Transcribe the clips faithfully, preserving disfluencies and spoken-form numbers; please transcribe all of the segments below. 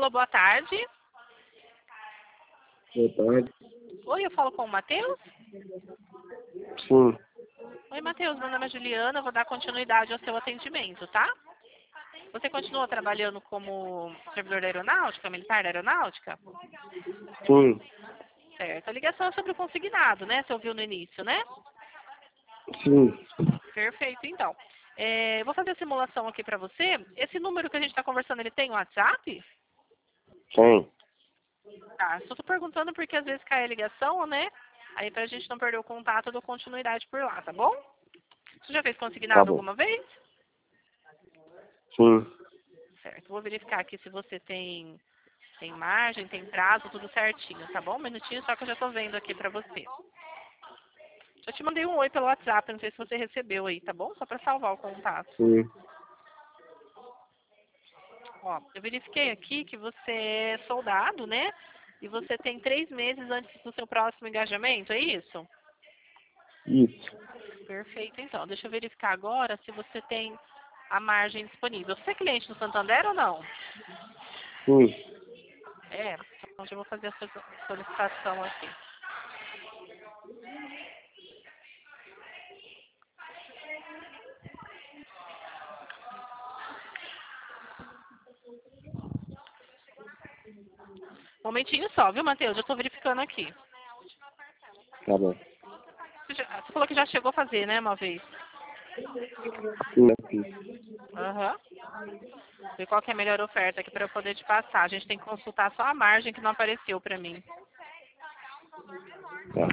Alô, boa tarde. Boa tarde. Oi, eu falo com o Matheus? Sim. Oi, Matheus, meu nome é Juliana, eu vou dar continuidade ao seu atendimento, tá? Você continua trabalhando como servidor da aeronáutica, militar da aeronáutica? Sim. Certo. A ligação é sobre o consignado, né? Você ouviu no início, né? Sim. Perfeito, então. É, eu vou fazer a simulação aqui pra você. Esse número que a gente está conversando, ele tem WhatsApp? Tem. Tá, só tô perguntando porque às vezes cai a ligação, né? Aí pra gente não perder o contato, eu dou continuidade por lá, tá bom? Você já fez consignado Tá bom. alguma vez? Sim. Certo. Vou verificar aqui se você tem, tem margem, tem prazo, tudo certinho, tá bom? Um minutinho, só que eu já tô vendo aqui pra você. Eu te mandei um oi pelo WhatsApp, não sei se você recebeu aí, tá bom? Só pra salvar o contato. Sim. Ó, eu verifiquei aqui que você é soldado, né? E você tem três meses antes do seu próximo engajamento, é isso? Isso. Perfeito, então. Deixa eu verificar agora se você tem a margem disponível. Você é cliente do Santander ou não? Sim. É, então já vou fazer a sua solicitação aqui. Momentinho só, viu, Matheus? Já estou verificando aqui. Tá bom. Você, já- você falou que já chegou a fazer, né, uma vez? Sim, eu fiz. Aham. Ver qual que é a melhor oferta aqui para eu poder te passar. A gente tem que consultar só a margem que não apareceu para mim. Tá.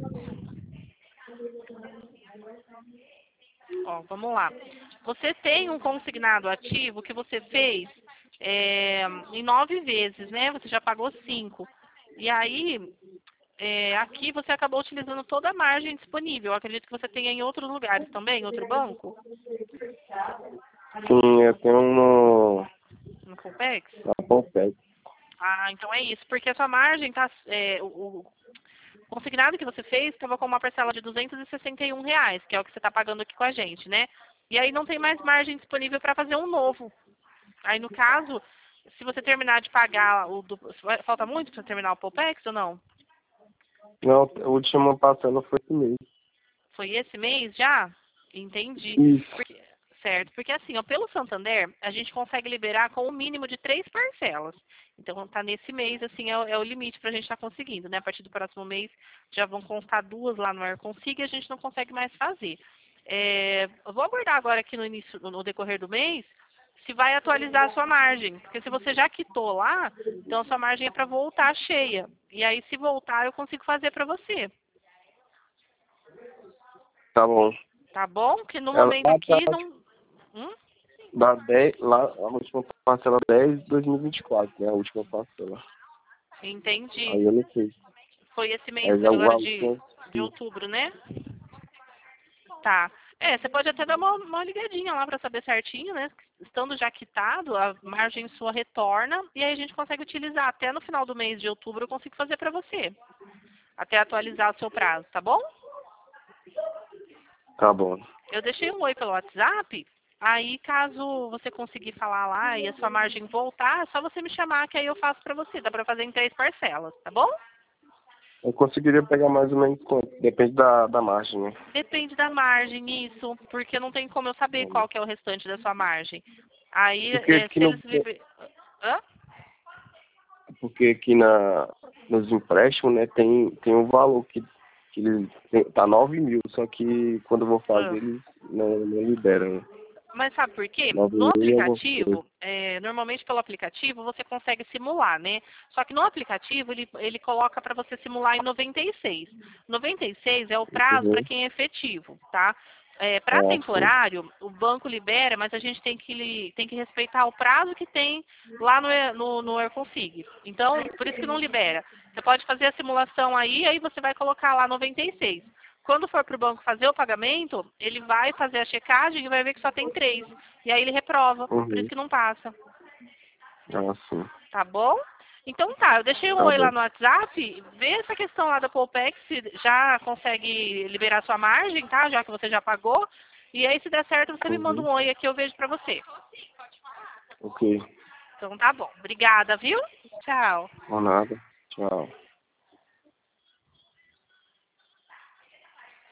Ó, vamos lá. Você tem um consignado ativo que você fez é, em nove vezes, né? Você já pagou cinco. E aí, é, aqui você acabou utilizando toda a margem disponível. Eu acredito que você tenha em outros lugares também, em outro banco, Sim, eu tenho um no... no Colpex. na Polpec. Ah, então é isso, porque a sua margem tá, é, o, o consignado que você fez estava com uma parcela de duzentos e sessenta e um reais, que é o que você está pagando aqui com a gente, né? E aí não tem mais margem disponível para fazer um novo. Aí no caso, se você terminar de pagar o do, falta muito para terminar o Polpex ou não? Não, a última parcela foi esse mês. Foi esse mês já? Entendi. Isso. Porque, certo, porque assim, ó, pelo Santander, a gente consegue liberar com o mínimo de três parcelas. Então, tá nesse mês, assim, é, o é o limite pra gente estar conseguindo, né? A partir do próximo mês, já vão constar duas lá no AirConsig e a gente não consegue mais fazer. É, eu vou aguardar agora aqui no início, no decorrer do mês, se vai atualizar a sua margem. Porque se você já quitou lá, então a sua margem é para voltar cheia. E aí, se voltar, eu consigo fazer para você. Tá bom. Tá bom? Que no Ela momento lá tá aqui não. Hum? da dez, lá, a última parcela dez de dois mil e vinte e quatro, né? A última parcela. Entendi. Aí eu não sei. Foi esse mês Aí já o agora de, último. de outubro, né? Tá. É, você pode até dar uma, uma ligadinha lá para saber certinho, né? Estando já quitado, a margem sua retorna e aí a gente consegue utilizar. Até no final do mês de outubro eu consigo fazer para você. Até atualizar o seu prazo, tá bom? Tá bom. Eu deixei um oi pelo WhatsApp. Aí, caso você conseguir falar lá e a sua margem voltar, é só você me chamar que aí eu faço pra você. Dá pra fazer em três parcelas, tá bom? Eu conseguiria pegar mais ou menos quanto? Depende da, da margem, né? Depende da margem, isso, porque não tem como eu saber qual que é o restante da sua margem. Aí, Porque é, aqui, se no, eles... liber- Hã? porque aqui na, nos empréstimos, né, tem, tem um valor que, que eles, tem, tá nove mil, só que quando eu vou fazer, Hã? eles não, não liberam. Né? Mas sabe por quê? nove No mil e alguma coisa. aplicativo, é, normalmente pelo aplicativo você consegue simular, né? Só que no aplicativo ele, ele coloca para você simular em noventa e seis. noventa e seis é o prazo para Uhum. quem é efetivo, tá? É, para Ah, sim. temporário, o banco libera, mas a gente tem que, li- tem que respeitar o prazo que tem lá no, E- no, no AirConfig. Então, por isso que não libera. Você pode fazer a simulação aí, aí você vai colocar lá noventa e seis. Quando for para o banco fazer o pagamento, ele vai fazer a checagem e vai ver que só tem três. E aí ele reprova, por isso Uhum. que não passa. Ah, sim. Tá bom? Então tá, eu deixei um Tá oi bom. lá no WhatsApp, vê essa questão lá da Polpex, se já consegue liberar sua margem, tá? Já que você já pagou. E aí se der certo, você me manda Uhum. um oi aqui, eu vejo pra você. Ok. Então tá bom. Obrigada, viu? Tchau. Por nada. Tchau.